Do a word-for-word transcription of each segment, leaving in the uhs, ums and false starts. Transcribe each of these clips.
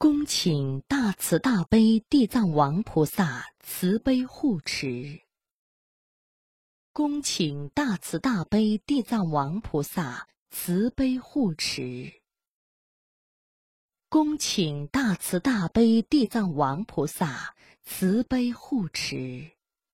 恭请大慈大悲地藏王菩萨慈悲护持。恭请大慈大悲地藏王菩萨慈悲护持。恭请大慈大悲地藏王菩萨慈悲护持。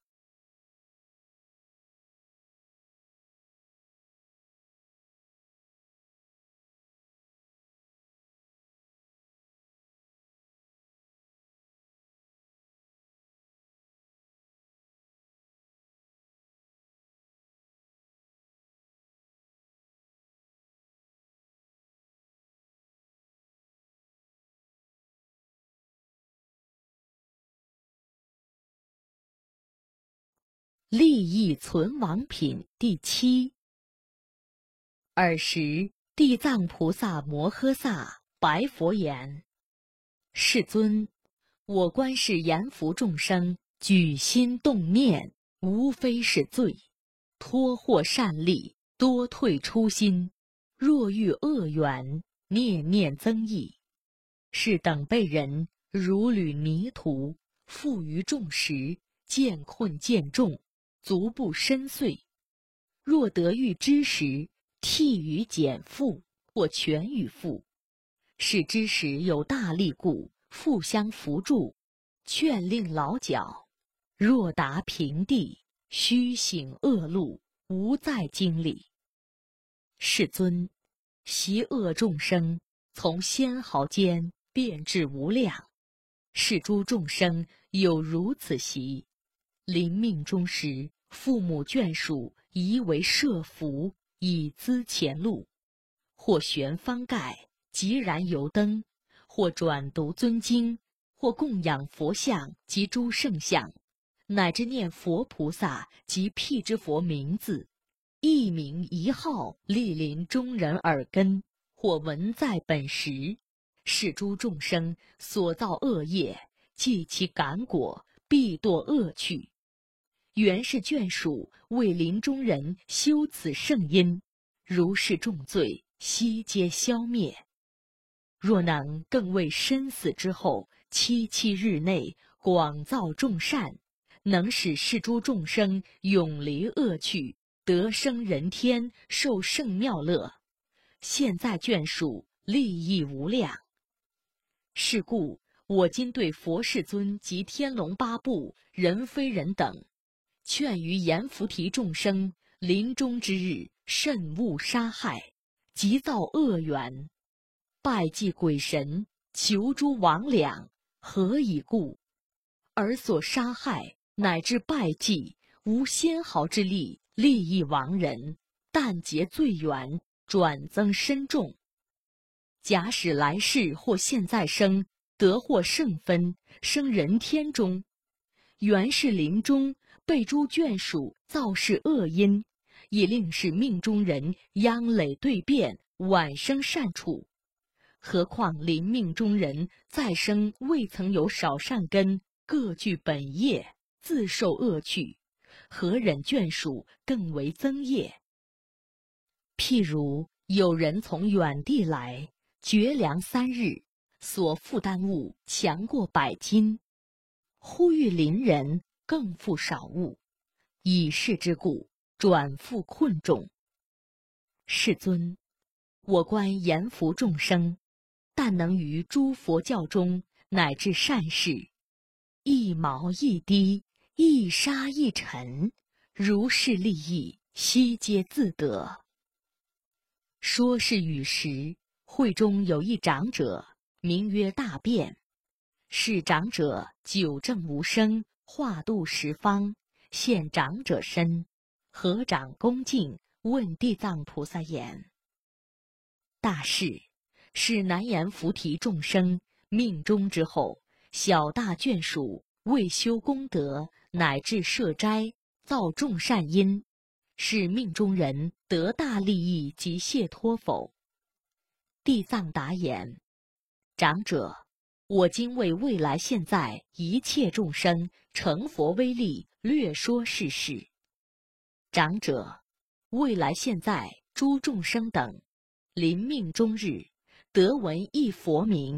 利益存亡品第七。尔时，地藏菩萨摩诃萨白佛言：世尊，我观世阎浮众生举心动念，无非是罪，脱获善利，多退初心，若遇恶缘，念念增益，是等辈人如履泥土，负于众时，见困见重，足不深邃。若得遇之时，替于减负，或全与负。是之时有大力故，互相扶助，劝令老脚。若达平地，须行恶路，无再经历。世尊，习恶众生，从纤毫间变至无量。是诸众生有如此习，临命终时，父母眷属宜为设福，以资前路，或悬方盖，即燃油灯，或转读尊经，或供养佛像及诸圣像，乃至念佛菩萨及辟支佛名字，一名一号莅临中人耳根，或闻在本时，是诸众生所造恶业，即其感果，必堕恶趣。原是眷属为临终人修此圣因，如是重罪，悉皆消灭。若能更为身死之后七七日内广造众善，能使是诸众生永离恶趣，得生人天，受圣妙乐。现在眷属利益无量。是故我今对佛世尊及天龙八部、人非人等，劝于阎浮提众生临终之日，慎勿杀害，急造恶缘，拜祭鬼神，求诸魍魉，何以故？而所杀害乃至拜祭，无纤毫之力，利益亡人，但结罪缘，转增深重。假使来世或现在生，得获圣分，生人天中，原是临终被诸眷属造是恶因，也令是命中人殃累对变，晚生善处。何况临命中人再生未曾有少善根，各具本业，自受恶趣，何忍眷属更为增业？譬如有人从远地来，绝粮三日，所负担物强过百斤，忽遇邻人，更负少物，以是之故，转负困重。世尊，我观阎浮众生，但能于诸佛教中乃至善事，一毛一滴，一沙一尘，如是利益，悉皆自得。说是语时，会中有一长者，名曰大辩。是长者久正无生，化度十方，现长者身，合掌恭敬，问地藏菩萨言：大士，是南阎浮提众生命终之后，小大眷属为修功德，乃至设斋，造众善因，是命中人得大利益及解脱否？地藏答言：长者，我今为未来现在一切众生成佛威力，略说是事。长者，未来现在诸众生等，临命终日，得闻一佛名，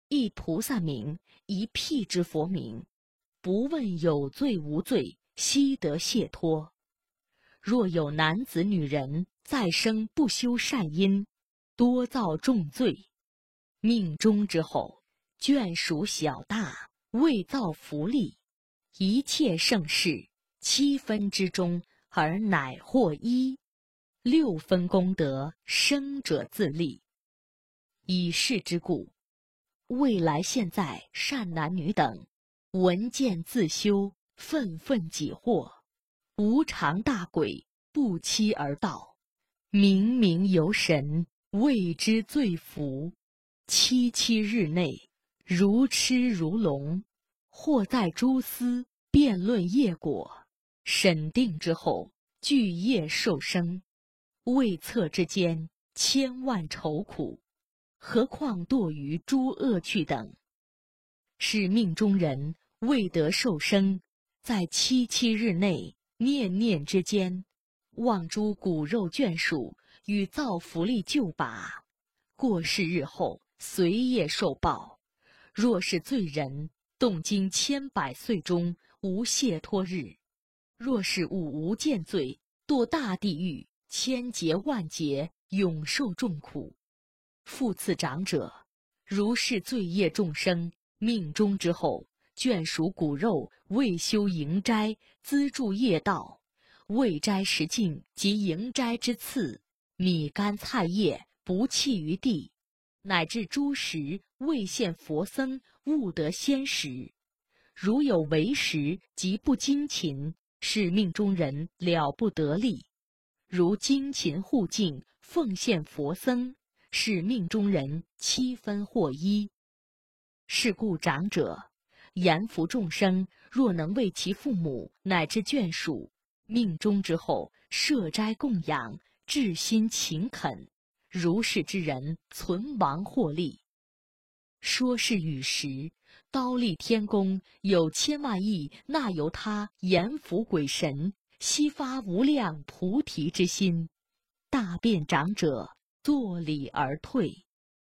一菩萨名，一辟支佛名，不问有罪无罪，悉得解脱。若有男子女人再生不修善因，多造重罪，命终之后，眷属小大，未造福利，一切盛事，七分之中，而乃获一。六分功德，生者自立。以是之故，未来现在善男女等，闻见自修，愤愤己惑，无常大鬼，不期而到，冥冥游神，谓之罪福。七七日内，如痴如聋，或在诸司辩论业果，审定之后，具业受生。未测之间，千万愁苦，何况堕于诸恶趣等。是命中人未得受生，在七七日内，念念之间，望诸骨肉眷属与造福利救拔，过世日后随业受报。若是罪人，动经千百岁中无解脱日；若是五无间罪，堕大地狱，千劫万劫，永受重苦。复次长者，如是罪业众生，命终之后，眷属骨肉未修营斋，资助业道，未斋食尽及营斋之次，米干菜叶不弃于地，乃至诸食未现佛僧，悟得先食。如有为食及不精勤，是命中人了不得力；如精勤护净，奉献佛僧，是命中人七分获一。是故长者言福众生，若能为其父母乃至眷属，命终之后设斋供养，至心勤恳，如是之人存亡获利。说是语时，刀立天宫有千万亿那由他阎浮鬼神，悉发无量菩提之心，大辩长者作礼而退。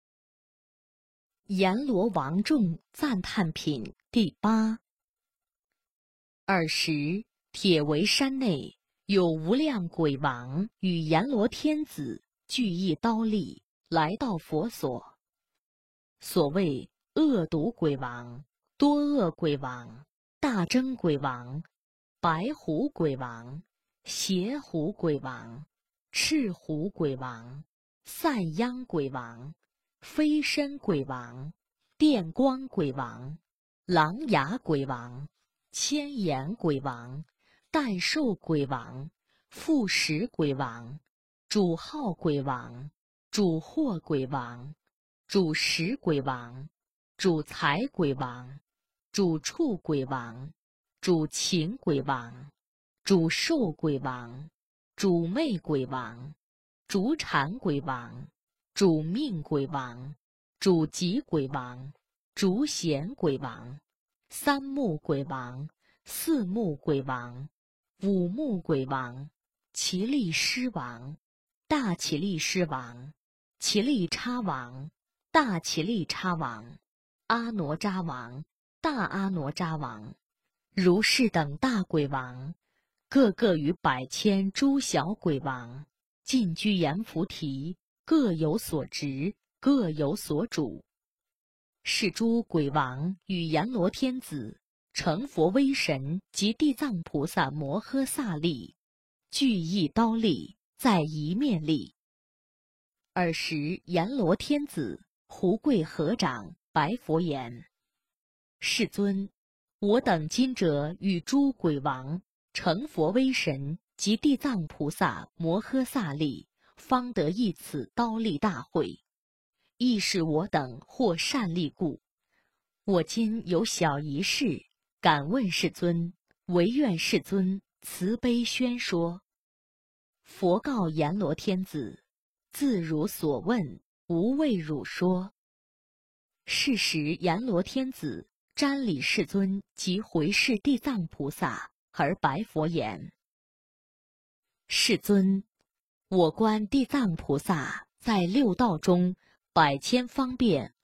阎罗王众赞叹品第八。尔时，铁围山内有无量鬼王与阎罗天子俱一刀立，来到佛所。所谓恶毒鬼王、多恶鬼王、大争鬼王、白虎鬼王、邪虎鬼王、赤虎鬼王、散殃鬼王、飞身鬼王、电光鬼王、狼牙鬼王、千眼鬼王、诞兽鬼王、复食鬼王、主号鬼王、主祸鬼王、主食鬼王、主财鬼王、主畜鬼王、主禽鬼王、主兽鬼王、主魅鬼王、主产鬼王、主命鬼王、主吉鬼王、主显鬼王、三目鬼王、四目鬼王、五目鬼王、奇力狮王、大奇力狮王、奇力叉王、大奇力叉王、阿哪吒王、大阿哪吒王，如是等大鬼王，各个与百千诸小鬼王，尽居阎浮提，各有所职，各有所主。是诸鬼王与阎罗天子、成佛威神及地藏菩萨摩诃萨力，俱一刀立，在一面立。尔时阎罗天子胡贵合掌白佛言：世尊，我等今者与诸鬼王、成佛威神及地藏菩萨摩诃萨力，方得一此刀立大会，亦是我等获善利故。我今有小一事，敢问世尊，唯愿世尊慈悲宣说。佛告阎罗天子：自汝所问，无畏汝说。是时阎罗天子瞻礼世尊及回视地藏菩萨，而白佛言：世尊，我观地藏菩萨在六道中百千方便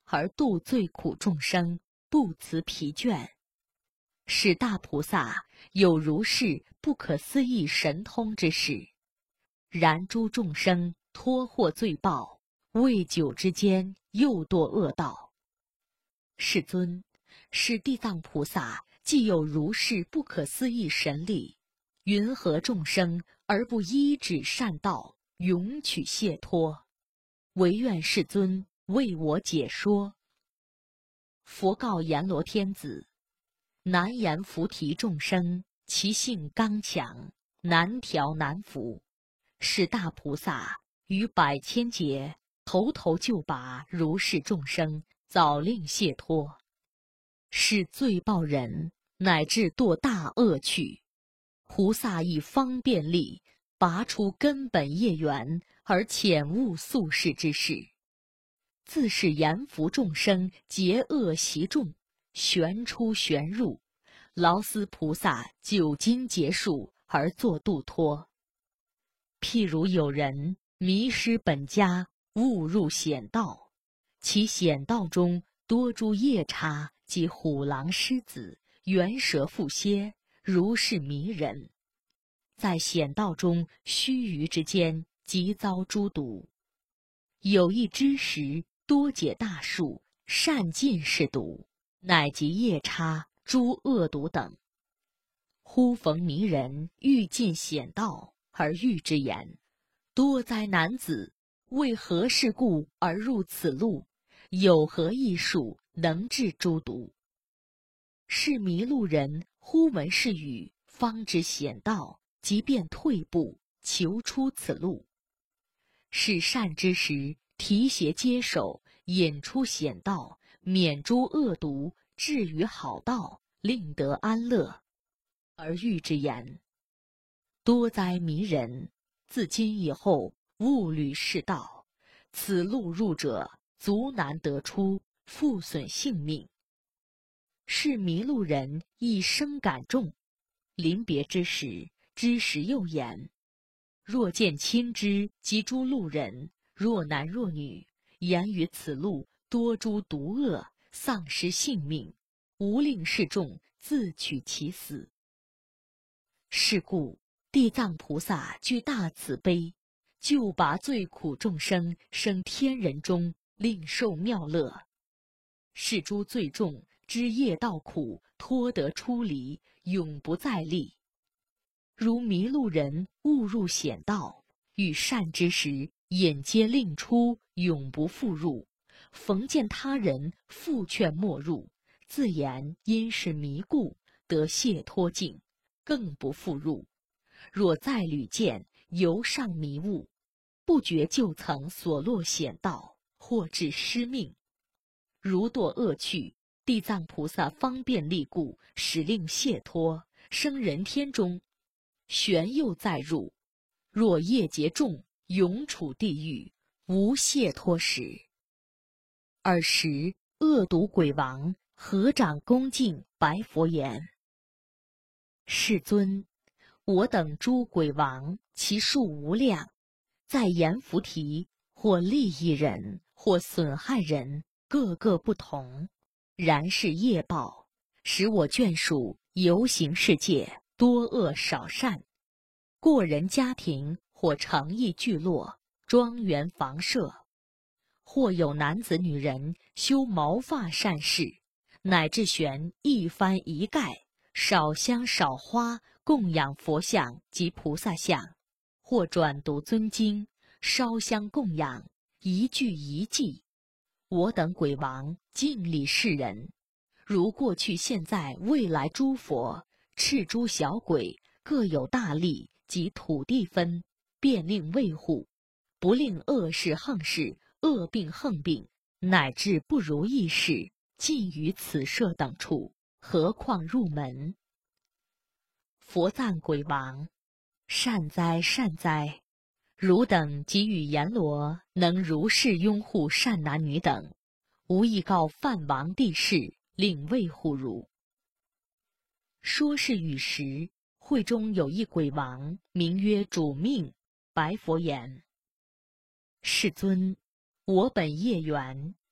而度最苦众生，不辞疲倦。使大菩萨有如是不可思议神通之事，然诸众生脱获罪报，未久之间又堕恶道。世尊，是地藏菩萨既有如是不可思议神力，云何众生而不依止善道，永取解脱？唯愿世尊为我解说。佛告阎罗天子：难言菩提众生，其性刚强，难调难服。是大菩萨于百千劫，头头就拔如是众生，早令解脱。是罪报人，乃至堕大恶趣。菩萨以方便力，拔除根本业缘，而遣悟宿世之事。自是阎浮众生结恶习众，旋出旋入，劳思菩萨久经劫数而作度脱。譬如有人迷失本家，误入险道，其险道中多诸夜叉及虎狼狮子、猿蛇蝮蝎，如是迷人。在险道中须臾之间，即遭诸毒。有一知识多解大树，善尽是毒，乃及夜叉、诸恶毒等。忽逢迷人，欲尽险道，而欲之言：多哉男子，为何事故而入此路？有何异术能治诸毒？是迷路人忽闻是语，方知险道，即便退步，求出此路。是善之时，提携接手，引出险道，免诸恶毒，至于好道，令得安乐。而欲之言：多哉迷人，自今以后，勿履是道。此路入者，足难得出，复损性命。是迷路人亦生感重，临别之时，知时又言：若见亲之及诸路人，若男若女，言于此路多诸毒恶，丧失性命，无令示众，自取其死。是故地藏菩萨具大慈悲，救拔罪苦众生，生天人中，令受妙乐。是诸罪众知业道苦，脱得出离，永不再历。如迷路人误入险道，遇善之时，引皆令出，永不复入。逢见他人，复劝莫入，自言因是迷故，得解脱境，更不复入。若再屡见，犹尚迷雾，不觉就曾所落险道，或致失命。如堕恶趣，地藏菩萨方便力故，使令解脱，生人天中，旋又再入。若业劫重，永处地狱，无解脱时。尔时恶毒鬼王合掌恭敬，白佛言：世尊，我等诸鬼王，其数无量，在阎浮提，或利益人，或损害人，各个不同。然是业报，使我眷属游行世界，多恶少善。过人家庭，或城邑聚落、庄园房舍，或有男子女人修毛发善事，乃至悬一幡一盖，少香少花，供养佛像及菩萨像，或转读尊经，烧香供养，一句一记。我等鬼王敬礼世人，如过去现在未来诸佛，赤诸小鬼，各有大力及土地分，便令卫护，不令恶事横事、恶病横病，乃至不如意事，尽于此舍等处，何况入门？佛赞鬼王：善哉善哉！汝等及与阎罗能如是拥护善男女等，无亦告梵王帝释，令卫护汝。说是语时，会中有一鬼王，名曰主命，白佛言：世尊，我本业缘，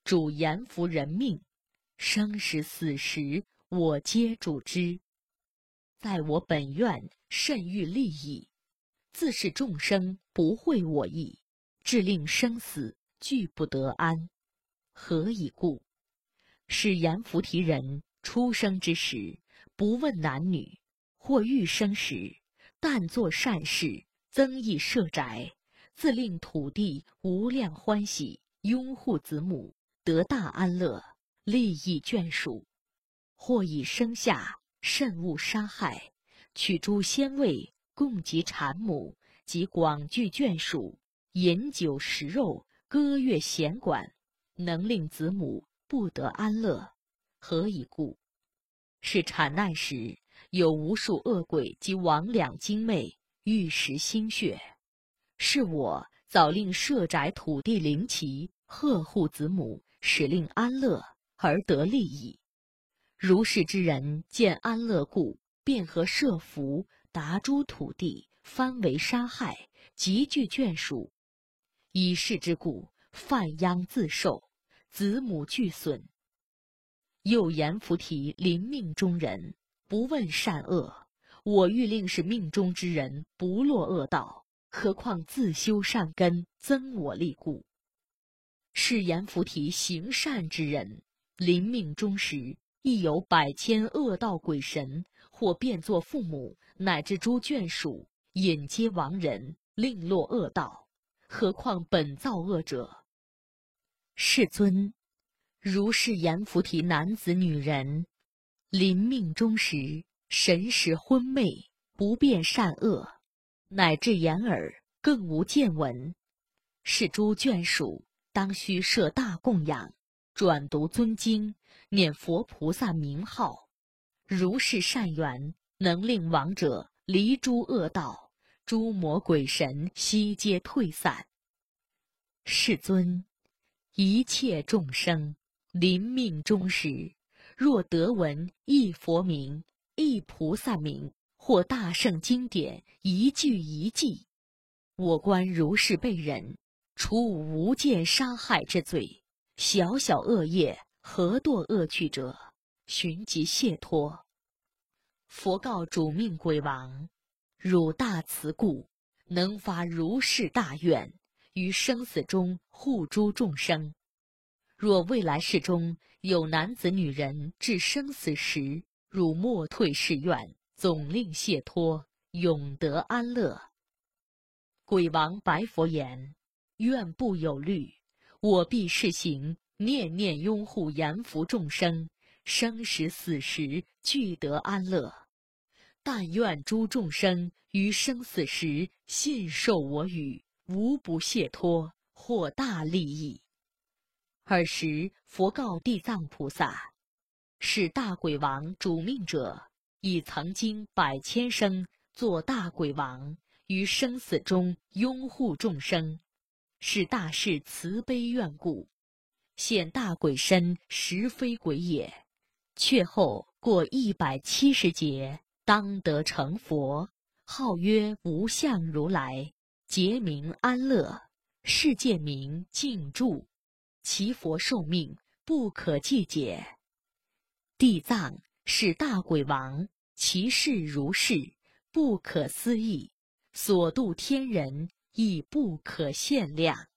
主阎浮人命，生时死时，我皆主之。在我本愿甚欲利益，自是众生不会我意，致令生死俱不得安。何以故？是阎浮提人出生之时，不问男女，或欲生时，但作善事，增益舍宅，自令土地无量欢喜，拥护子母，得大安乐，利益眷属。或以生下，慎勿杀害，取诸鲜味，供给产母，及广聚眷属，饮酒食肉，歌乐弦管，能令子母不得安乐。何以故？是产难时，有无数恶鬼及魍魉精魅，欲食心血。是我早令舍宅土地灵旗，呵护子母，使令安乐，而得利益。如是之人见安乐故，便合设伏，达诸土地，番为杀害，极具眷属。以是之故，犯殃自受，子母俱损。又阎浮提临命中人，不问善恶，我欲令是命中之人不落恶道，何况自修善根，增我力故。是阎浮提行善之人，临命终时，亦有百千恶道鬼神，或变作父母，乃至诸眷属，引接亡人，令落恶道，何况本造恶者？世尊，如是阎浮提男子女人，临命终时，神识昏昧，不辨善恶，乃至眼耳更无见闻。是诸眷属当须设大供养，转读尊经，念佛菩萨名号。如是善缘，能令亡者离诸恶道，诸魔鬼神悉皆退散。世尊，一切众生临命终时，若得闻一佛名、一菩萨名，或大圣经典一句一记，我观如是辈人，除无间杀害之罪，小小恶业何堕恶趣者，寻即解脱。佛告主命鬼王：汝大慈故，能发如是大愿，于生死中护诸众生。若未来世中有男子女人至生死时，汝莫退是愿，总令解脱，永得安乐。鬼王白佛言：愿不有虑，我必是行，念念拥护阎浮众生，生时死时俱得安乐。但愿诸众生于生死时信受我语，无不解脱，获大利益。尔时佛告地藏菩萨：是大鬼王主命者，已曾经百千生做大鬼王，于生死中拥护众生，是大士慈悲愿故。现大鬼身实非鬼也，却后过一百七十劫，当得成佛，号曰无相如来，劫名安乐，世界名净住，其佛寿命不可计解。地藏是大鬼王，其事如是，不可思议，所度天人亦不可限量。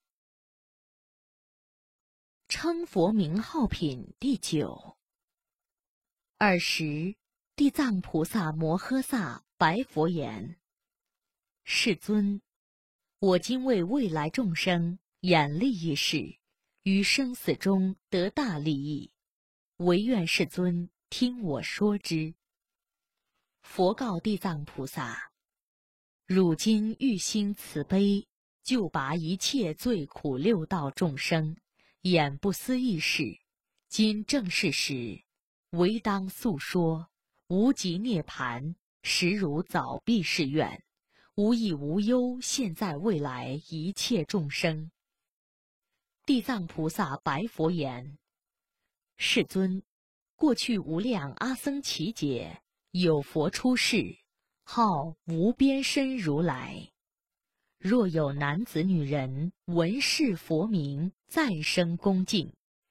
称佛名号品第九。尔时，地藏菩萨摩诃萨白佛言：世尊，我今为未来众生演利益事，于生死中得大利益，唯愿世尊听我说之。佛告地藏菩萨：汝今欲心慈悲，救拔一切罪苦六道众生，演不思议事，今正是时，唯当诉说，无极涅盘，实如早必是愿，无益无忧，现在未来一切众生。地藏菩萨白佛言：世尊，过去无量阿僧祇劫，有佛出世，号无边身如来。若有男子女人闻是佛名，再生恭敬，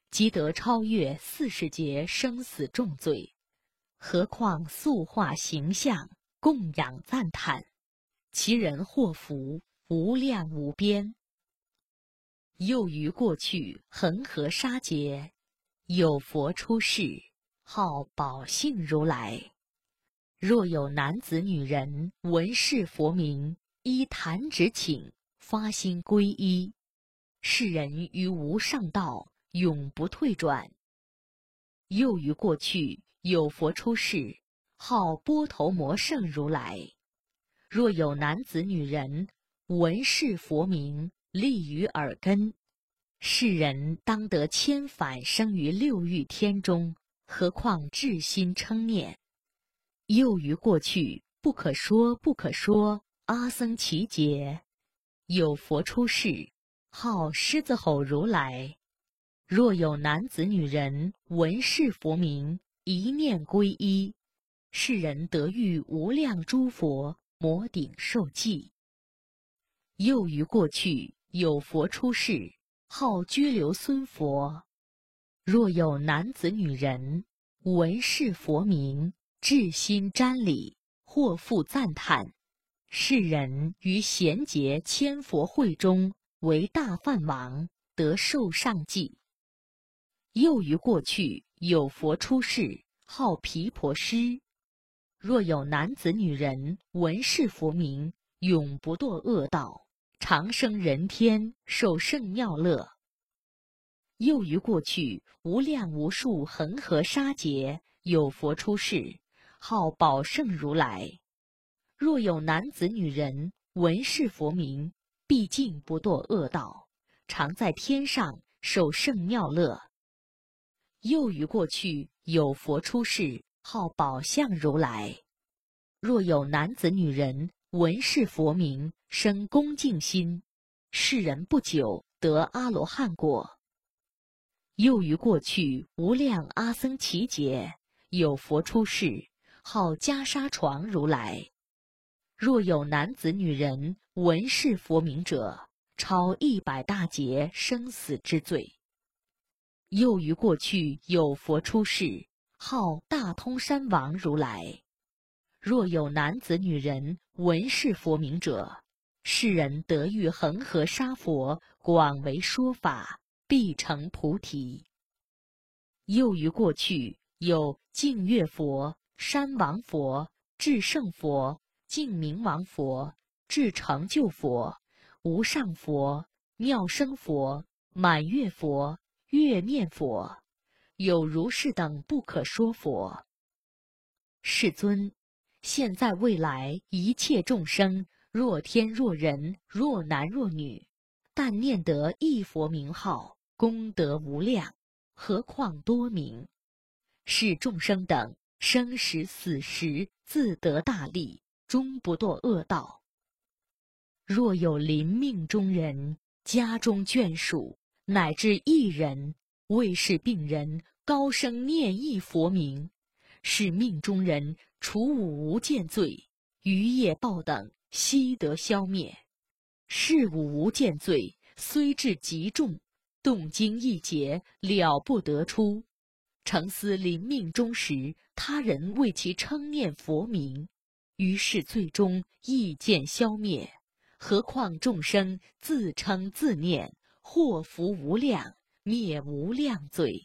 即得超越四十劫生死重罪，何况塑化形象，供养赞叹，其人祸福无量无边。又于过去恒河沙劫，有佛出世，号宝性如来。若有男子女人闻是佛名，依弹指请，发心皈依，是人于无上道永不退转。又于过去有佛出世，号波头摩圣如来。若有男子女人闻是佛名，立于耳根，是人当得千返生于六欲天中，何况至心称念。又于过去不可说不可说阿僧祇劫，有佛出世，号狮子吼如来。若有男子女人闻是佛名，一念皈依，是人得遇无量诸佛，摩顶受记。又于过去有佛出世，号居留孙佛。若有男子女人闻是佛名，至心瞻礼，或复赞叹，是人于贤劫千佛会中为大梵王，得受上记。又于过去有佛出世，号毗婆尸。若有男子女人闻是佛名，永不堕恶道，长生人天，受圣妙乐。又于过去无量无数恒河沙劫，有佛出世，号宝胜如来。若有男子女人闻是佛名，必尽不堕恶道，常在天上受圣妙乐。又于过去有佛出世，号宝相如来。若有男子女人闻是佛名，生恭敬心，是人不久得阿罗汉果。又于过去无量阿僧祇劫，有佛出世，号袈裟床如来。若有男子女人闻是佛名者，超一百大劫生死之罪。又于过去有佛出世，号大通山王如来。若有男子女人闻是佛名者，是人得遇恒河沙佛，广为说法，必成菩提。又于过去有净月佛、山王佛、至圣佛、净明王佛、至成就佛、无上佛、妙生佛、满月佛、月面佛，有如是等不可说佛。世尊，现在未来一切众生，若天若人，若男若女，但念得一佛名号，功德无量，何况多名。是众生等生时死时自得大利，终不堕恶道。若有临命中人，家中眷属，乃至一人，为是病人高声念一佛名，是命中人除五无间罪，余业报等悉得消灭。是五无间罪虽至极重，动经一劫了不得出。诚思临命终时，他人为其称念佛名，于是最终意见消灭。何况众生自称自念，祸福无量，灭无量罪。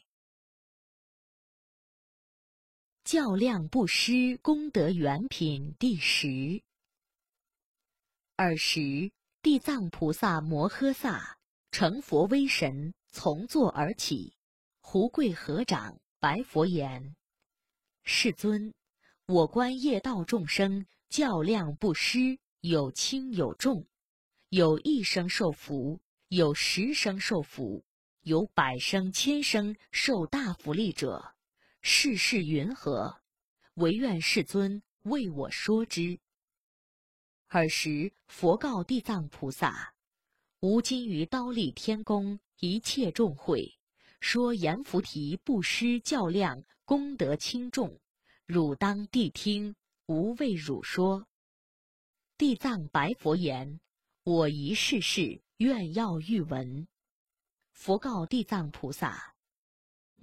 较量布施功德圆品第十。尔时，地藏菩萨摩诃萨成佛威神，从座而起，胡跪合掌，白佛言：世尊，我观业道众生较量布施，有轻有重，有一生受福，有十生受福，有百生千生受大福利者，世事云何？唯愿世尊为我说之。尔时，佛告地藏菩萨：吾今于忉利天宫一切众会，说阎浮提布施较量功德轻重，汝当谛听，吾为汝说。地藏白佛言：我一世世愿要欲闻。佛告地藏菩萨：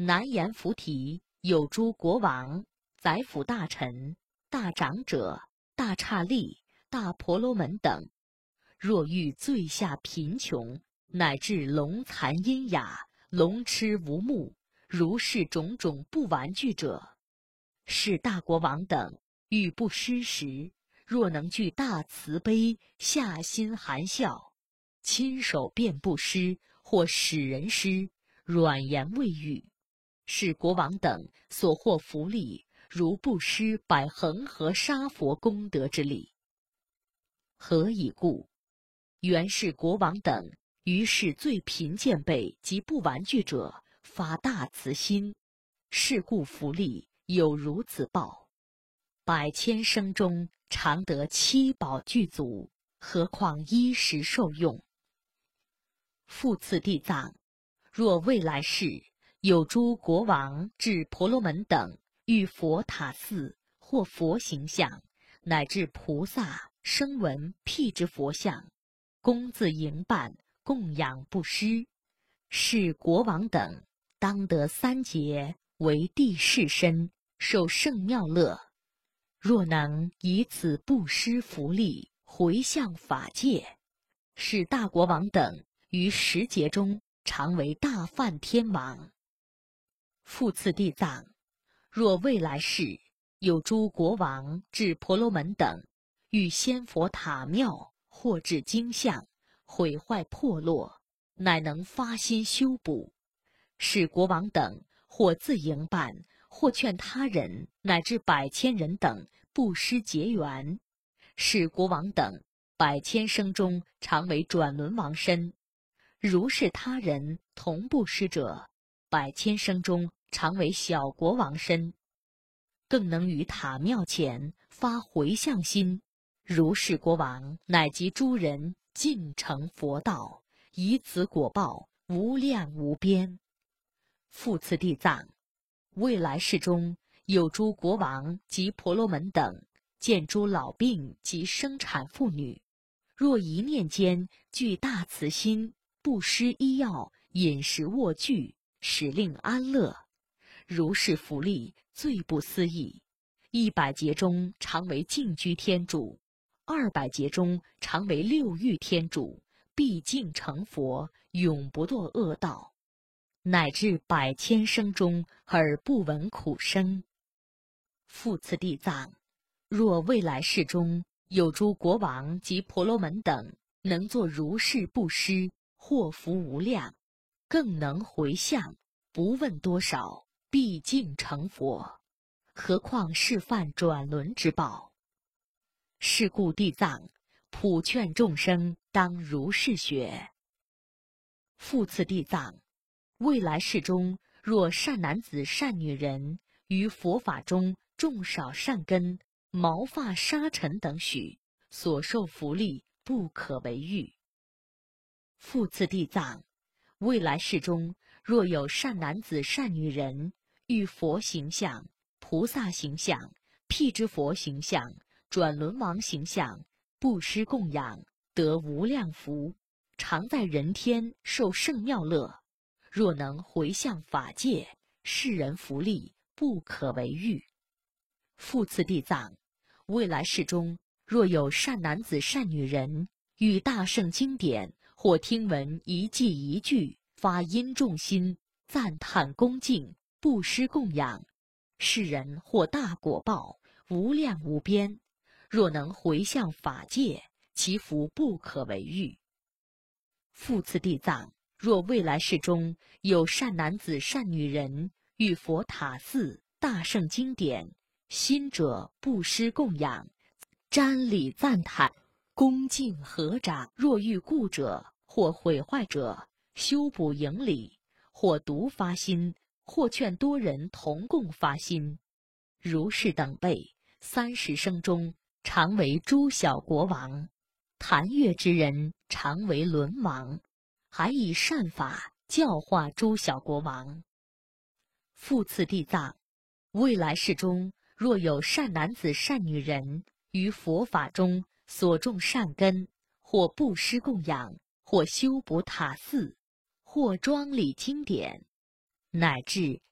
南阎浮提有诸国王、宰辅大臣、大长者、大刹利、大婆罗门等，若遇罪下贫穷，乃至聋残阴哑、聋痴无目，如是种种不玩具者，是大国王等欲不施时，若能具大慈悲，下心含笑，亲手便不施，或使人施，软言未语，是国王等所获福利，如布施百恒河沙佛功德之力。何以故？原是国王等于是最贫贱辈及不玩具者发大慈心，是故福利有如此报。百千生中常得七宝具足，何况衣食受用？复次地藏，若未来世有诸国王至婆罗门等遇佛塔寺或佛形象，乃至菩萨声闻辟支佛像，恭自营办供养布施，是国王等当得三劫为地势身，受圣妙乐。若能以此布施福利回向法界，是大国王等于十劫中常为大梵天王。复次地藏，若未来世有诸国王至婆罗门等遇仙佛塔庙或至经像毁坏破落，乃能发心修补，是国王等或自营办，或劝他人乃至百千人等布施结缘，是国王等百千生中常为转轮王身。如是他人同布施者，百千生中常为小国王身，更能于塔庙前发回向心，如是国王乃及诸人尽成佛道，以此果报无量无边。复次地藏，未来世中有诸国王及婆罗门等见诸老病及生产妇女，若一念间具大慈心，布施医药、饮食卧具，使令安乐，如是福利最不思议。一百劫中常为净居天主，二百劫中常为六欲天主，毕竟成佛，永不堕恶道，乃至百千生中而不闻苦声。复次地藏，若未来世中有诸国王及婆罗门等能作如是布施，祸福无量，更能回向，不问多少，毕竟成佛，何况是犯转轮之报？是故地藏普劝众生当如是学。复次地藏，未来世中若善男子善女人于佛法中种少善根，毛发沙尘等许，所受福利不可为喻。复次地藏，未来世中若有善男子善女人遇佛形象、菩萨形象、辟支佛形象、转轮王形象，布施供养，得无量福，常在人天受圣妙乐。若能回向法界，世人福利不可为喻。复次地藏，未来世中若有善男子善女人遇大圣经典或听闻一记一句，发殷重心，赞叹恭敬，布施供养，世人获大果报，无量无边。若能回向法界，其福不可为喻。复次地藏，若未来世中有善男子善女人遇佛塔寺大圣经典，心者布施供养，瞻礼赞叹，恭敬合掌，若遇故者或毁坏者，修补营礼，或独发心，或劝多人同共发心，如是等辈，三十生中常为诸小国王，谈阅之人常为轮王，还以善法教化诸小国王。复次地藏，未来世中若有善男子善女人于佛法中所种善根，或布施供养，或修补塔寺，或庄礼经典，乃至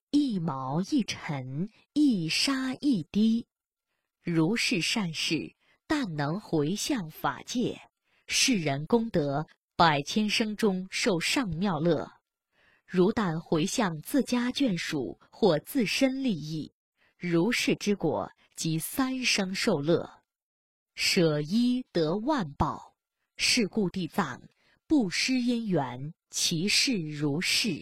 一毛一尘，一沙一滴。如是善事，但能回向法界，世人功德百千生中受上妙乐。如但回向自家眷属或自身利益，如是之果即三生受乐。舍一得万报，是故地藏不失因缘，其事如是。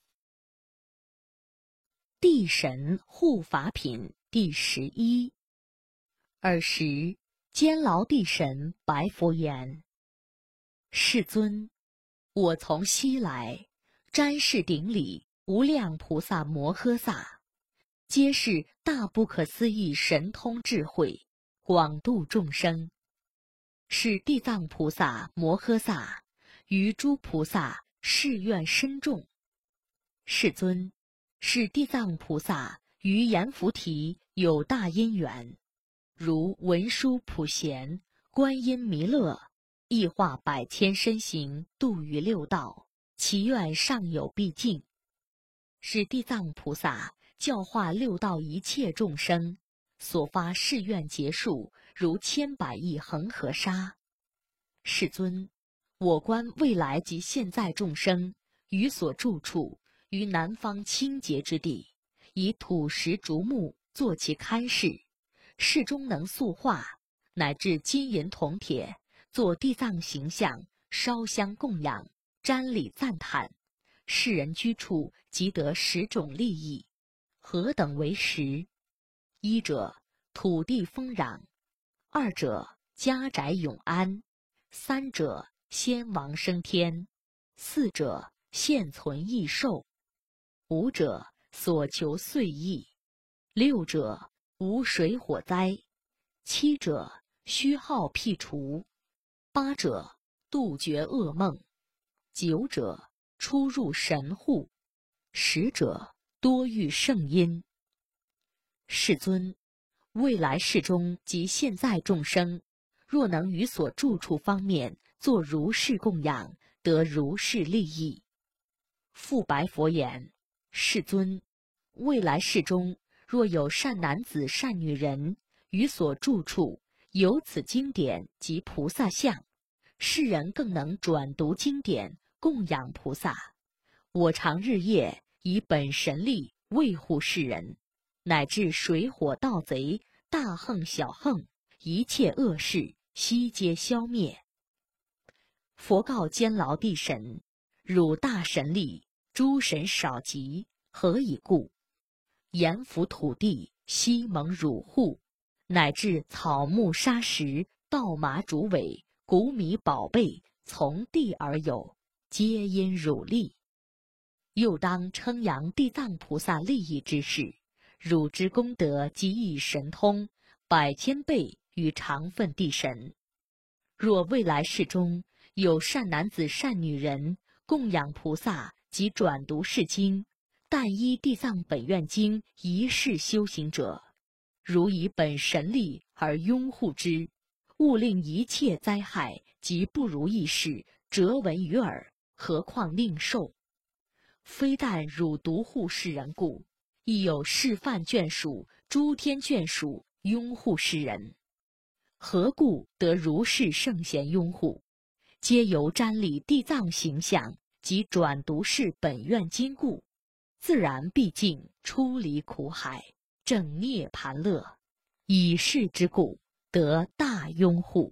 地神护法品第十一。尔时，监牢地神白佛言：世尊，我从西来，瞻视顶礼无量菩萨摩诃萨，皆是大不可思议神通智慧，广度众生。是地藏菩萨摩诃萨于诸菩萨誓愿深重。世尊，是地藏菩萨于阎浮提有大因缘，如文殊普贤、观音弥勒，亦化百千身形度于六道，其愿尚有毕竟。是地藏菩萨教化六道一切众生，所发誓愿劫数如千百亿恒河沙。世尊，我观未来及现在众生于所住处，于南方清洁之地，以土石竹木作其龛室，室中能塑化，乃至金银铜铁，作地藏形象，烧香供养，瞻礼赞叹。世人居处即得十种利益。何等为十？一者，土地丰壤；二者，家宅永安；三者，先王升天；四者，现存益寿；五者，所求遂意；六者，无水火灾；七者，虚耗辟除；八者，杜绝噩梦；九者，出入神户；十者，多遇圣因。世尊，未来世中及现在众生，若能于所住处方面作如是供养，得如是利益。复白佛言：世尊，未来世中若有善男子善女人，于所住处有此经典及菩萨像，世人更能转读经典，供养菩萨。我常日夜以本神力卫护世人，乃至水火盗贼、大横小横，一切恶事悉皆消灭。佛告监牢地神：汝大神力，诸神少及，何以故？阎浮土地悉蒙汝护，乃至草木沙石、稻麻竹苇、谷米宝贝，从地而有，皆因汝力。又当称扬地藏菩萨利益之事，汝之功德及以神通，百千倍于常分地神。若未来世中有善男子善女人，供养菩萨及转读是经，但依地藏本愿经一世修行者，如以本神力而拥护之，勿令一切灾害及不如意事折闻于耳，何况令受？非但汝独护世人故，亦有示范眷属、诸天眷属拥护世人。何故得如是圣贤拥护？皆由瞻礼地藏形象及转读是本愿经故，自然毕竟出离苦海，正涅盘乐。以是之故，得大拥护。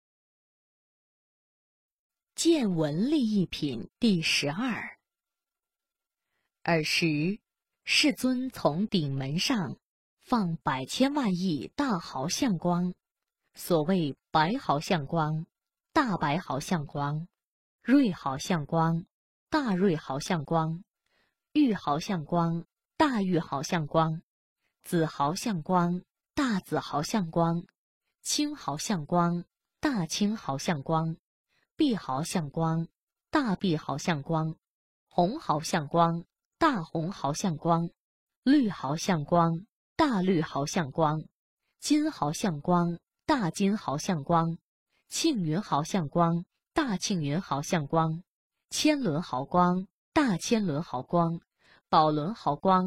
见闻利益品第十二。尔时，世尊从顶门上放百千万亿大毫相光，所谓白毫相光、大白毫相光、瑞毫相光、大瑞毫相光、玉毫相光、大玉毫相光、紫毫相光、大紫毫相光、青毫相光、大青毫相光、碧毫相光、大碧毫相光、红毫相光、大红毫相光、绿毫相光、大绿毫相光、金毫相光、大金毫相光、庆云毫相光、大庆云毫相光、千轮毫光、大千轮毫光、宝轮毫光、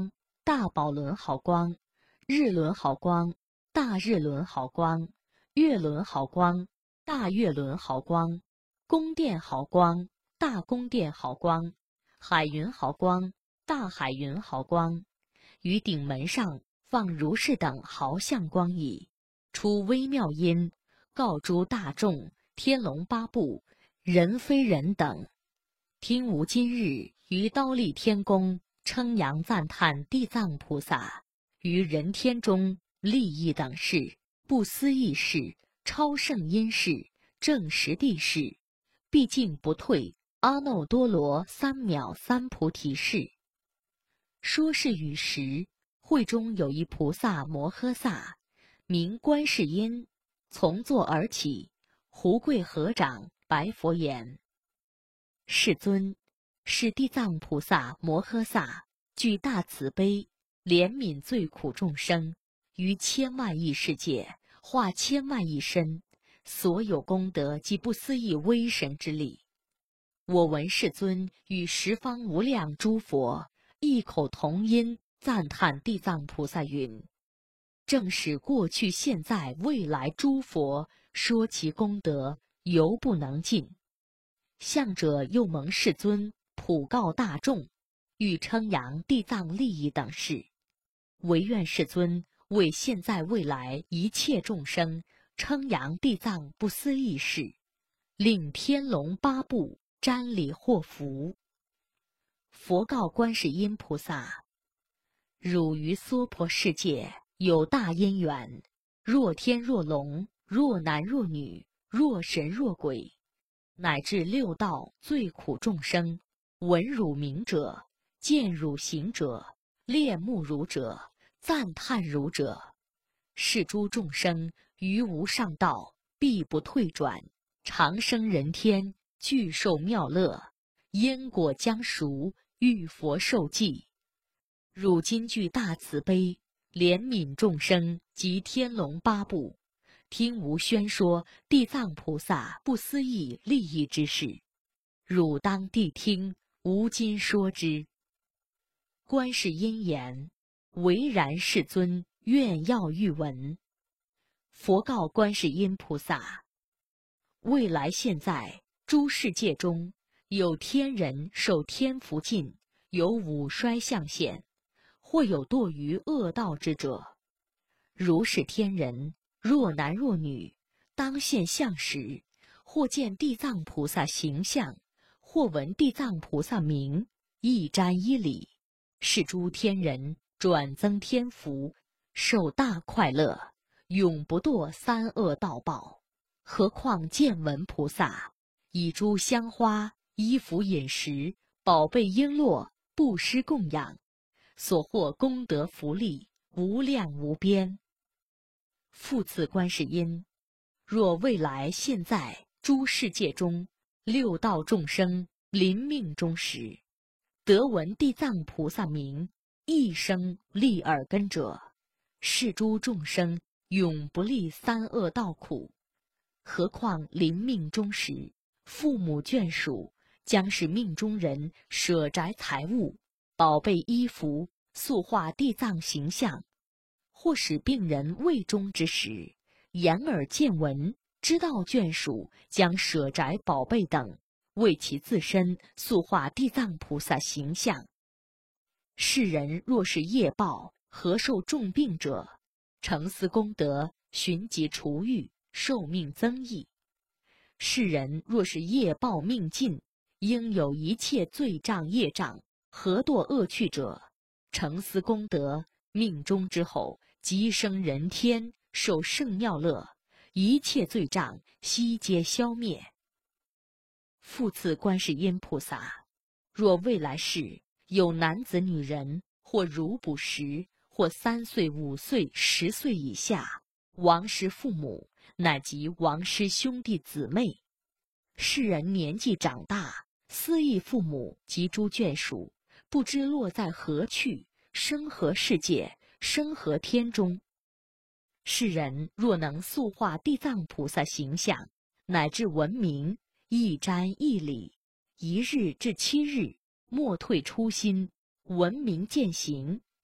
大宝轮好光、日轮好光、大日轮好光、月轮好光、大月轮好光、宫殿好光、大宫殿好光、海云好光、大海云好光。于顶门上放如是等毫相光矣，出微妙音，告诸大众、天龙八部、人非人等，听吾今日于忉利天宫称扬赞叹地藏菩萨，于人天中利益等事、不思议事、超胜因事、正实地事，毕竟不退阿耨多罗三藐三菩提事。说是语时，会中有一菩萨摩诃萨，名观世音，从座而起，胡跪合掌，白佛言：世尊，是地藏菩萨摩诃萨具大慈悲，怜悯罪苦众生，于千万亿世界化千万亿身，所有功德及不思议威神之力。我闻世尊与十方无量诸佛异口同音赞叹地藏菩萨云：正使过去现在未来诸佛说其功德犹不能尽。向者又蒙世尊普告大众，欲称扬地藏利益等事，唯愿世尊为现在未来一切众生称扬地藏不思议事，令天龙八部瞻礼获福。佛告观世音菩萨：汝于娑婆世界有大因缘，若天若龙，若男若女，若神若鬼，乃至六道最苦众生，闻汝名者，见汝行者，恋慕汝者，赞叹汝者，是诸众生于无上道必不退转，长生人天，具受妙乐，因果将熟，遇佛受记。汝今具大慈悲，怜悯众生及天龙八部，听吾宣说地藏菩萨不思议利益之事，汝当谛听，吾今说之。观世音言：唯然，世尊，愿要欲闻。佛告观世音菩萨：未来现在诸世界中，有天人受天福尽，有五衰相现，或有堕于恶道之者。如是天人，若男若女，当现相时，或见地藏菩萨形象，或闻地藏菩萨名，一瞻一礼，是诸天人转增天福，受大快乐，永不堕三恶道报。何况见闻菩萨以诸香花、衣服、饮食、宝贝璎珞布施供养，所获功德福利无量无边。复次观世音，若未来现在诸世界中，六道众生临命终时，得闻地藏菩萨名，一生立耳根者，是诸众生永不历三恶道苦。何况临命终时，父母眷属将使命中人舍宅财物、宝贝衣服，塑化地藏形象，或使病人未终之时，眼耳见闻，知道眷属将舍宅宝贝等为其自身塑化地藏菩萨形象。世人若是业报何受重病者，成思功德，寻疾除愈，寿命增益。世人若是业报命尽，应有一切罪障业障，何堕恶趣者，成思功德，命终之后，即生人天，受圣妙乐，一切罪障悉皆消灭。复次观世音菩萨，若未来世有男子女人，或如捕食，或三岁、五岁、十岁以下，亡失父母，乃及亡失兄弟姊妹，世人年纪长大，思忆父母及诸眷属，不知落在何去，生何世界，生何天中。世人若能塑化地藏菩萨形象，乃至闻名，一瞻一礼，一日至七日，莫退初心，闻名践行，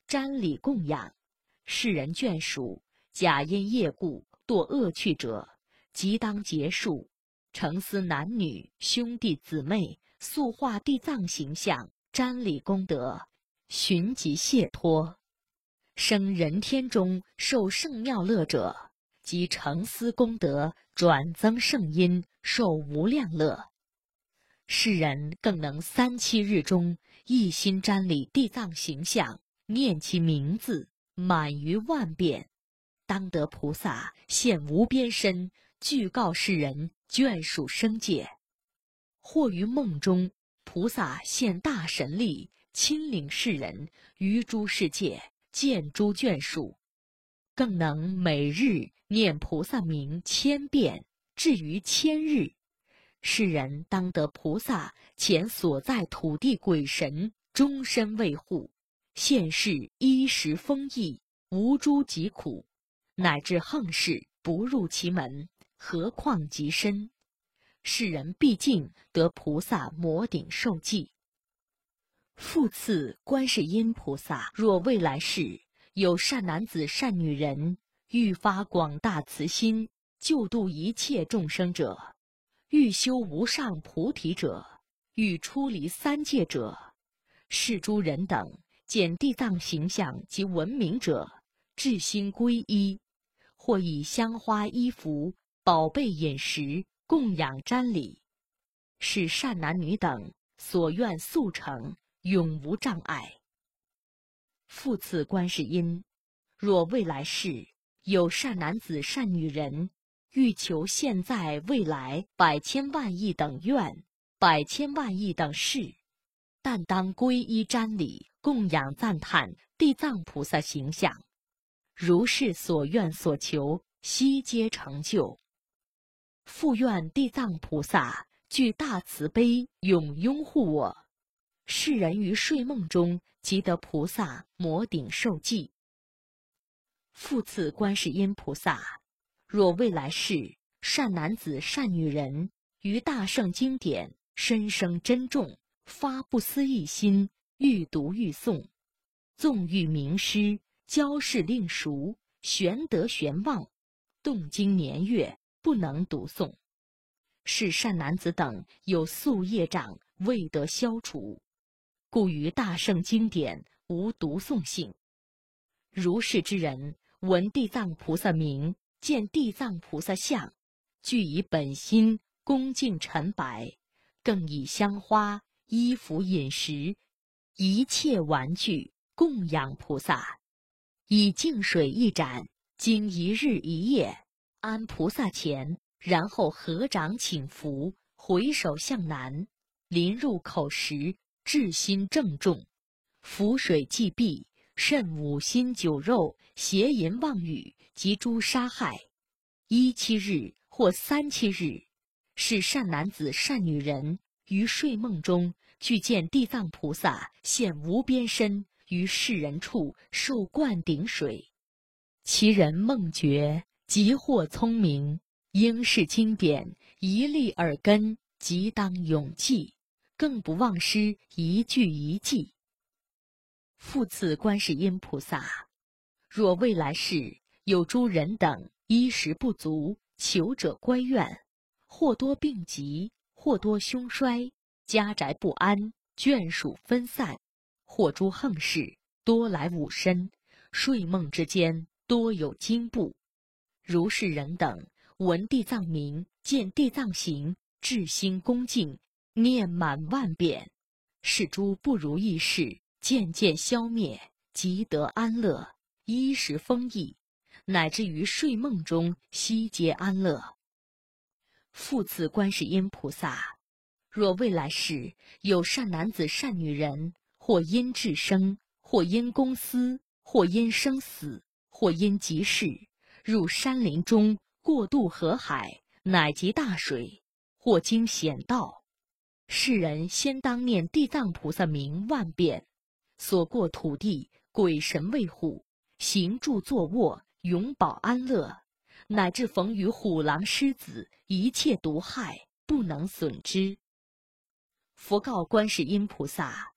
瞻礼供养。世人眷属，假因业故堕恶趣者，即当结束。诚思男女兄弟姊妹塑化地藏形象，瞻礼功德，寻即解脱。生人天中受圣妙乐者，即成思功德转增圣因，受无量乐。世人更能三七日中一心瞻礼地藏形象，念其名字，满于万遍，当得菩萨现无边身，具告世人眷属生界。或于梦中，菩萨现大神力，亲领世人于诸世界见诸眷属，更能每日念菩萨名千遍，至于千日。世人当得菩萨前所在土地鬼神终身卫护，现世衣食丰溢，无诸疾苦，乃至横事不入其门，何况极深。世人毕竟得菩萨摩顶受记。复次，观世音菩萨若未来世有善男子善女人，欲发广大慈心，救度一切众生者，欲修无上菩提者，欲出离三界者，是诸人等见地藏形象及闻名者，至心皈依，或以香花衣服、宝贝饮食供养瞻礼，使善男女等所愿速成，永无障碍。复次，观世音若未来世有善男子善女人，欲求现在未来百千万亿等愿，百千万亿等事，但当皈依瞻礼供养赞叹地藏菩萨形象，如是所愿所求，悉皆成就。复愿地藏菩萨具大慈悲，永拥护我，世人于睡梦中即得菩萨摩顶受记。复次，观世音菩萨若未来世善男子善女人，于大圣经典深生珍重，发不思议心，欲读欲诵，纵欲名师，教示令熟，玄德玄望，动经年月，不能读诵。是善男子等有宿业障未得消除，故于大圣经典无读诵性。如是之人，闻地藏菩萨名，见地藏菩萨像，具以本心恭敬陈白，更以香花、衣服、饮食一切玩具供养菩萨，以净水一盏，经一日一夜，安菩萨前，然后合掌请福，回首向南，临入口时，至心郑重，浮水既毕，甚五辛酒肉、邪淫妄语及诸杀害。一七日或三七日，是善男子善女人于睡梦中具见地藏菩萨现无边身，于世人处受灌顶水。其人梦觉，即获聪明，应是经典一粒耳根，即当永记，更不忘失一句一记。复次，观世音菩萨若未来世有诸人等衣食不足，求者乖怨，或多病疾，或多凶衰，家宅不安，眷属分散，或诸横事，多来吾身，睡梦之间多有惊怖。如是人等闻地藏名，见地藏形，至心恭敬，念满万遍，是诸不如意事渐渐消灭，即得安乐，衣食丰溢，乃至于睡梦中悉皆安乐。复次，观世音菩萨若未来世有善男子善女人，或因智生，或因公私，或因生死，或因急事，入山林中，过渡河海，乃及大水，或经险道，世人先当念地藏菩萨名万遍，所过土地鬼神卫护，行住坐卧永保安乐，乃至逢于虎狼狮子，一切毒害不能损之。佛告观世音菩萨：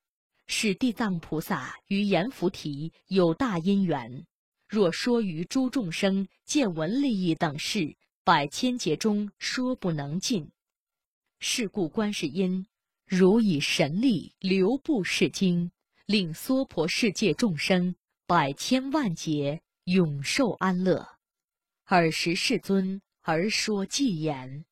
是地藏菩萨与阎浮提有大因缘。若说于诸众生见闻利益等事，百千劫中说不能尽。是故观世音如以神力流布世经，令娑婆世界众生百千万劫永受安乐。尔时世尊而说偈言：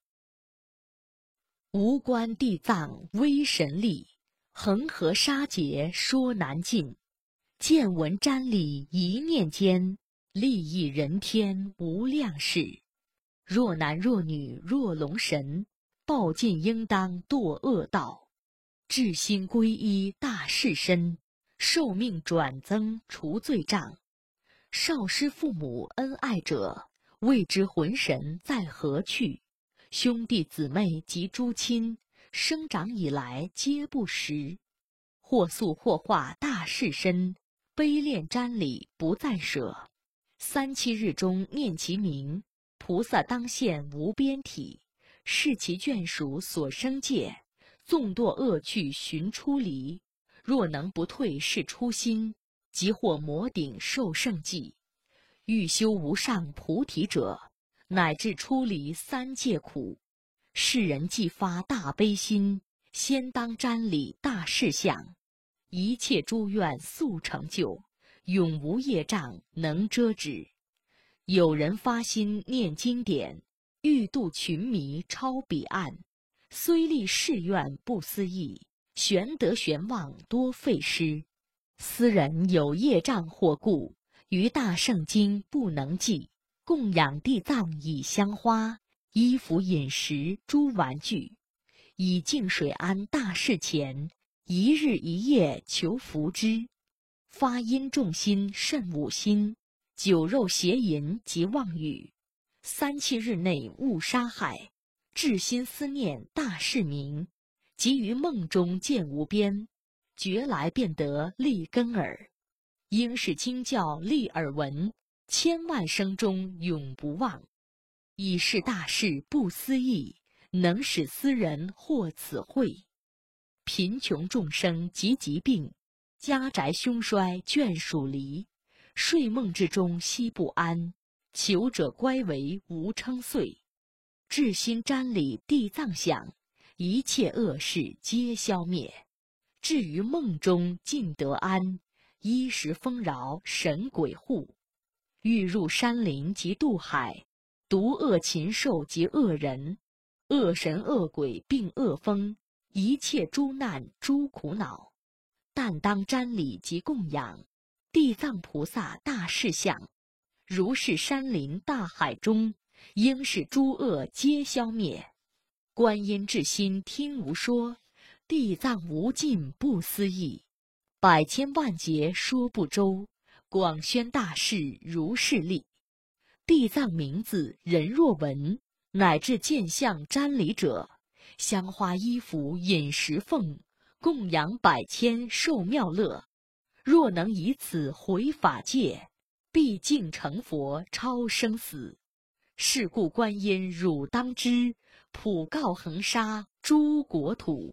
无观地藏威神力，恒河沙劫说难尽。见闻瞻礼一念间，利益人天无量事。若男若女若龙神，报尽应当堕恶道。至心皈依大士身，寿命转增除罪障。少师父母恩爱者，未知魂神在何去。兄弟姊妹及诸亲，生长以来皆不识。或塑或化大士身，悲恋瞻礼不再舍。三七日中念其名，菩萨当现无边体。视其眷属所生界，纵堕恶趣寻出离。若能不退是初心，即获摩顶受胜记。欲修无上菩提者，乃至出离三界苦。世人既发大悲心，先当瞻礼大士相。一切诸愿速成就，永无业障能遮止。有人发心念经典，欲度群迷超彼岸。虽立誓愿不思议，玄德玄望多费失。斯人有业障或故，于大圣经不能记。供养地藏以香花，衣服饮食诸玩具。以净水安大士前，一日一夜求福之。发殷重心慎五心，酒肉邪淫及妄语。三七日内勿杀害，至心思念大士名。即于梦中见无边，觉来便得立根耳。应是经教立耳闻，千万生中永不忘。以是大事不思议，能使斯人获此惠。贫穷众生及疾病，家宅凶衰眷属离。睡梦之中悉不安，求者乖为无称岁。至心瞻礼地藏想，一切恶事皆消灭。至于梦中尽得安，衣食丰饶神鬼护。欲入山林及渡海，毒恶禽兽及恶人，恶神恶鬼并恶风，一切诸难诸苦恼。但当瞻礼及供养地藏菩萨大士相。如是山林大海中，应是诸恶皆消灭。观音至心听无说，地藏无尽不思议。百千万劫说不周，广宣大士如是力。地藏名字人若闻，乃至见相瞻礼者，香花衣服饮食奉，供养百千受妙乐。若能以此回法界，必竟成佛超生死。是故观音汝当知，普告恒沙诸国土。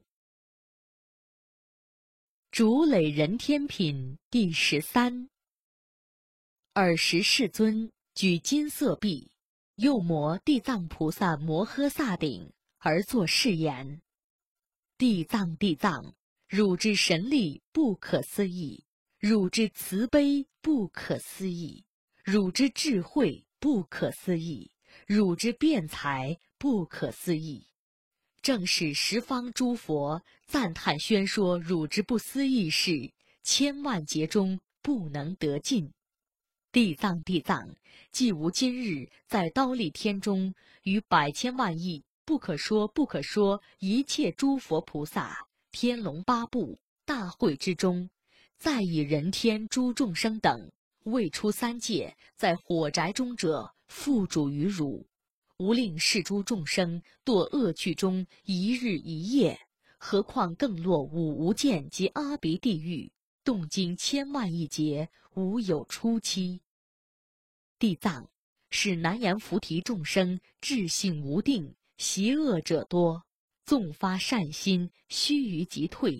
竹垒人天品第十三。尔时世尊举金色臂，右摩地藏菩萨摩诃萨顶，而作是言：地藏地藏，汝之神力不可思议，汝之慈悲不可思议，汝之智慧不可思议，汝之辩才不可思议。正是十方诸佛赞叹宣说汝之不思议事，千万劫中不能得尽。地藏地藏，既无今日在忉利天中，于百千万亿不可说不可说一切诸佛菩萨、天龙八部大会之中，再以人天诸众生等未出三界，在火宅中者，付嘱于汝。无令是诸众生堕恶趣中一日一夜，何况更落五无间及阿鼻地狱，动经千万亿劫，无有出期。地藏使南阎浮提众生智性无定，邪恶者多，纵发善心，须臾即退。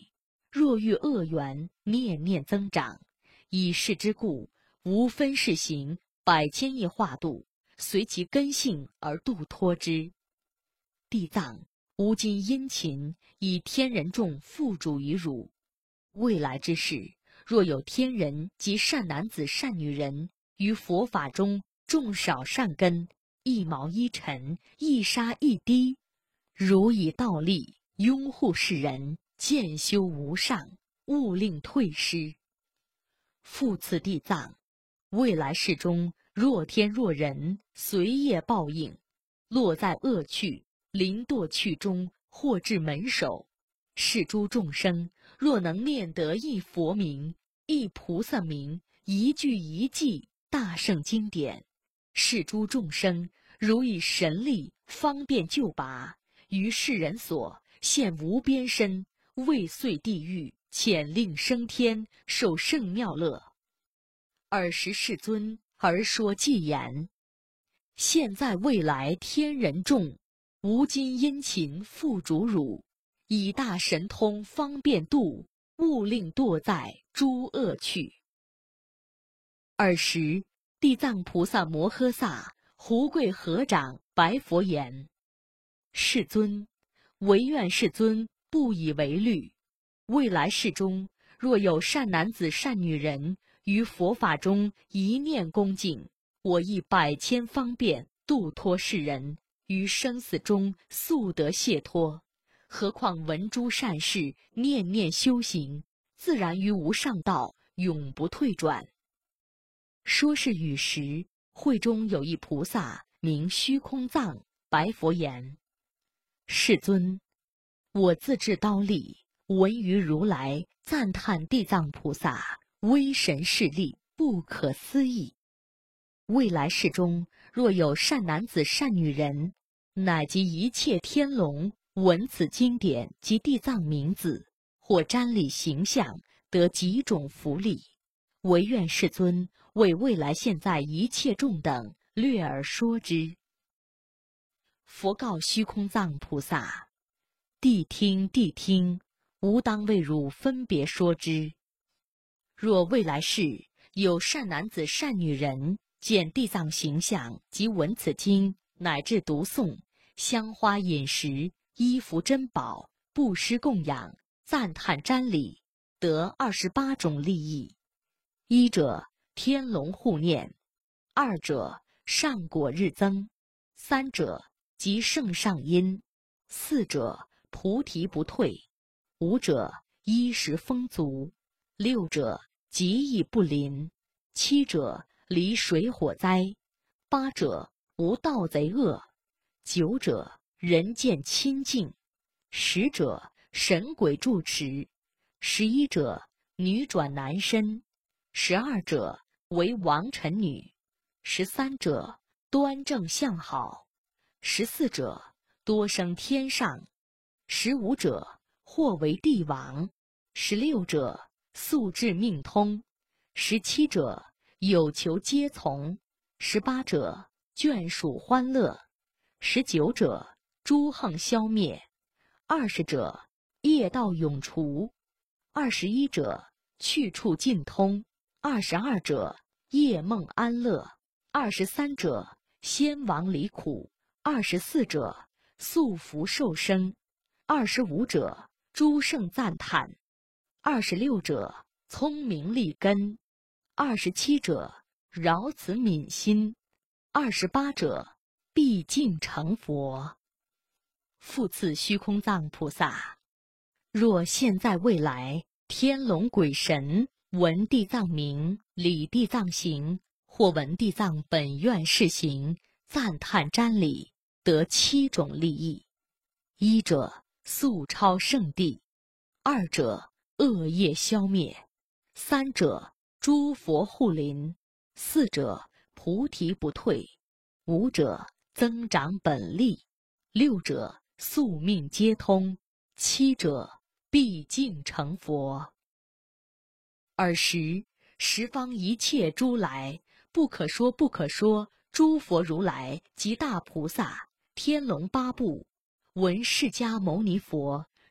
若遇恶缘，念念增长。以是之故，无分世行，百千亿化度，随其根性而度脱之。地藏，吾今殷勤，以天人众付诸于汝。未来之事，若有天人及善男子善女人于佛法中种少善根，一毛一尘，一沙一滴，如以道力拥护世人，渐修无上，勿令退失。复次地藏，未来世中，若天若人，随业报应，落在恶趣、临堕趣中，或至门首。是诸众生，若能念得一佛名、一菩萨名、一句一记大圣经典，是诸众生如以神力方便救拔，于世人所现无边身，未遂地狱，遣令升天，受圣妙乐。尔时世尊而说偈言：现在未来天人众，吾今殷勤付诸汝，以大神通方便度，勿令堕在诸恶趣。尔时地藏菩萨摩诃萨胡跪合掌，白佛言：世尊，唯愿世尊不以为虑。未来世中，若有善男子善女人于佛法中一念恭敬，我亦百千方便度脱世人，于生死中速得解脱。何况闻诸善事，念念修行，自然于无上道，永不退转。说是语时，会中有一菩萨名虚空藏，白佛言：世尊，我自制刀立，闻于如来赞叹地藏菩萨威神势力，不可思议。未来世中，若有善男子善女人，乃及一切天龙，闻此经典及地藏名字，或瞻礼形象，得几种福利。唯愿世尊为未来现在一切众等略而说之。佛告虚空藏菩萨：谛听谛听，吾当为汝分别说之。若未来世有善男子善女人，见地藏形象及闻此经，乃至读诵，香花饮食、衣服珍宝、布施供养、赞叹瞻礼，得二十八种利益。一者，天龙护念；二者，上果日增；三者，即圣上因；四者，菩提不退；五者，衣食丰足；六者，疾疫不临；七者，离水火灾；八者，无盗贼恶；九者，人见清净；十者，神鬼住持；十一者，女转男身；十二者，为王臣女；十三者，端正相好；十四者，多生天上；十五者，或为帝王；十六者，速至命通；十七者，有求皆从；十八者，眷属欢乐；十九者，诸横消灭；二十者，业道永除；二十一者，去处尽通；二十二者，夜梦安乐；二十三者，先王离苦；二十四者，速福受生；二十五者，诸圣赞叹；二十六者，聪明利根；二十七者，饶慈悯心；二十八者，毕竟成佛。复次虚空藏菩萨，若现在未来天龙鬼神闻地藏名，礼地藏行，或闻地藏本愿事行，赞叹瞻礼，得七种利益。一者，速超圣地；二者，恶业消灭；三者，诸佛护临；四者，菩提不退；五者，增长本力；六者，宿命皆通；七者，毕竟成佛。尔时十方一切诸来，不可说不可说诸佛如来及大菩萨、天龙八部，闻释迦牟尼佛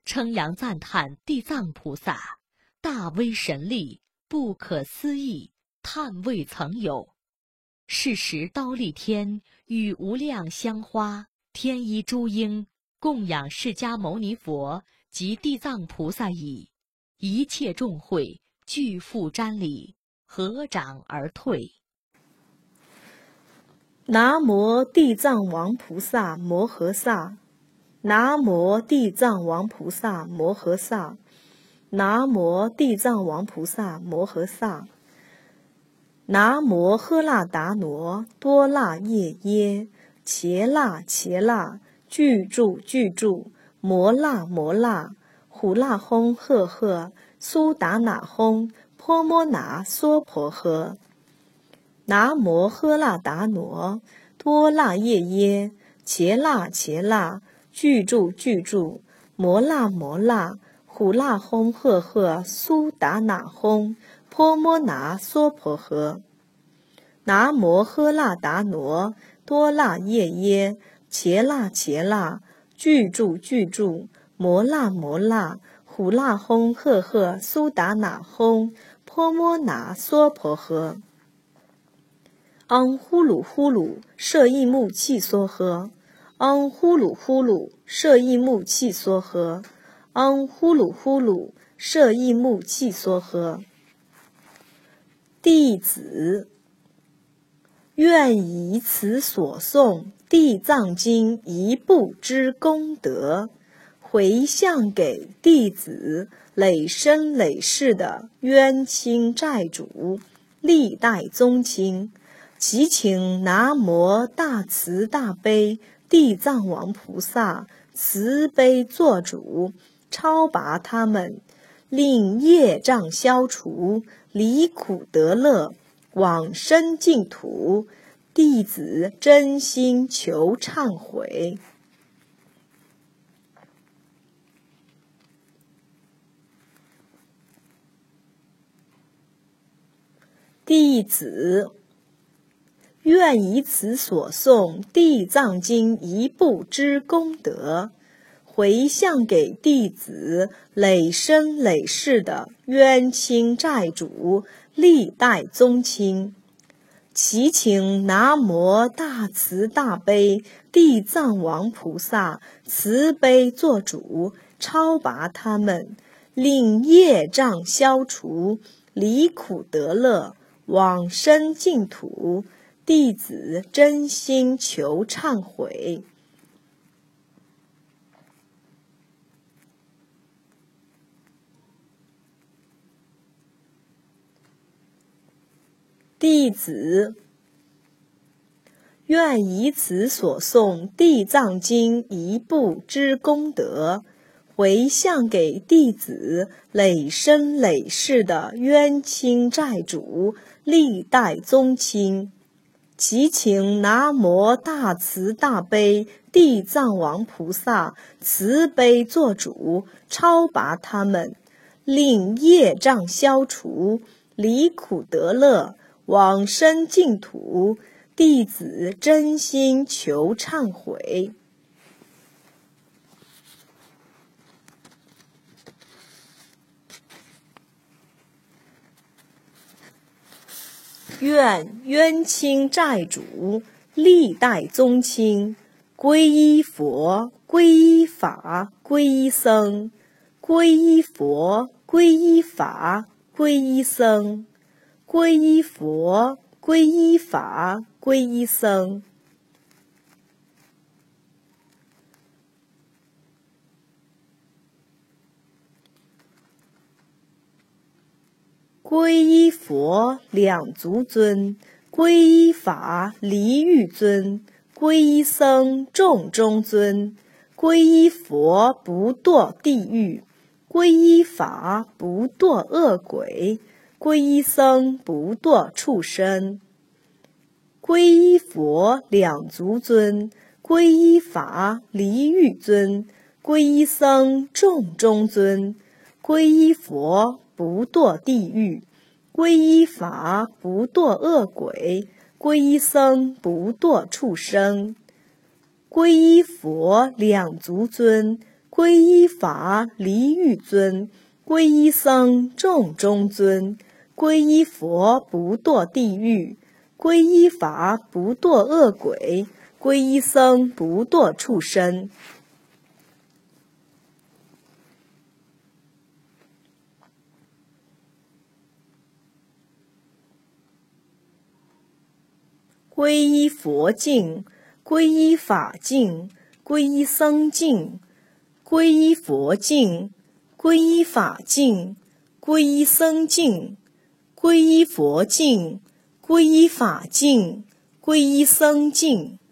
称扬赞叹地藏菩萨大威神力，不可思议，叹未曾有。是时刀立天与无量香花天衣诸鹰供养释迦牟尼佛及地藏菩萨已，一切众会俱复瞻礼，合掌而退。 南无地藏王菩萨摩诃萨，南无地藏王菩萨摩诃萨，南无地藏王菩萨摩诃萨。南无喝腊达挪多腊夜耶伽腊伽腊具住具住摩腊摩腊呼腊轰赫赫苏达那轰婆摩那娑婆诃。南无喝腊达挪多腊夜耶伽腊伽腊具住具住摩腊摩腊呼腊轰赫赫苏达那轰婆摩那娑婆诃。南无喝腊达挪多腊夜耶伽腊伽腊具住具住摩腊摩腊呼腊轰赫赫苏达那轰婆摩那娑婆诃。唵呼噜呼噜舍益木契梭诃。唵呼噜呼噜舍益木契梭诃。唵呼噜呼噜舍益木契梭诃。弟子愿以此所诵地藏经一部之功德，回向给弟子累生累世的冤亲债主、历代宗亲，祈请南无大慈大悲地藏王菩萨慈悲做主，超拔他们，令业障消除，离苦得乐，往生净土。弟子真心求忏悔。弟子愿以此所诵地藏经一部之功德，回向给弟子累生累世的冤亲债主、历代宗亲，祈请南无大慈大悲地藏王菩萨慈悲做主，超拔他们，令业障消除，离苦得乐，往生净土。弟子真心求忏悔。弟子愿以此所诵地藏经一部之功德，回向给弟子累生累世的冤亲债主、历代宗亲，祈请南无大慈大悲地藏王菩萨慈悲做主，超拔他们，令业障消除，离苦得乐，往生净土。弟子真心求忏悔。愿冤亲债主、历代宗亲皈依佛、皈依法、皈依僧，皈依佛、皈依法、皈依僧，皈依佛、皈依法、皈依僧。皈依佛两足尊，皈依法离欲尊，皈依僧众中尊。皈依佛不堕地狱，皈依法不堕恶鬼，皈依僧不堕畜生。皈依佛两足尊，皈依法离欲尊，皈依僧众中尊。皈依佛不堕地狱，皈依法不堕恶鬼，皈依僧不堕畜生。皈依佛两足尊， 皈依法，离欲尊；皈依僧，众中尊；皈依佛，不堕地狱；皈依法，不堕恶鬼；皈依僧，不堕畜生。皈依佛境，皈依法境，皈依僧境；皈依佛境，皈依法境，皈依僧境；皈依佛境，皈依法境，皈依僧境。